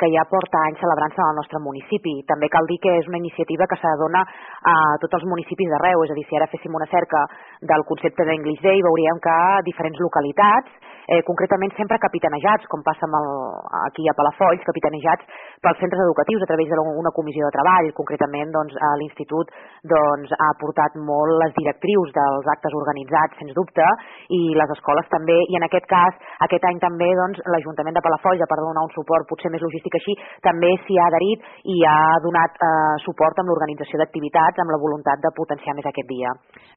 que ja porta anys celebrant-se en el nostre municipi. També cal dir que és una iniciativa que s'adona a tots els municipis d'arreu, és a dir, si ara féssim una cerca del concepte d'English Day veuríem que diferents localitats, concretament sempre capitanejats, com passa aquí a Palafolls, capitanejats pels centres educatius a través d'una comissió de treball. Concretament, l'Institut ha portat molt les directrius dels actes organitzats, sens dubte, i les escoles també, i en aquest cas, aquest any també l'Ajuntament de Palafolls, a part de donar un suport potser més logístic així, també s'hi ha adherit i ha donat suport amb l'organització d'activitats amb la voluntat de potenciar més aquest dia.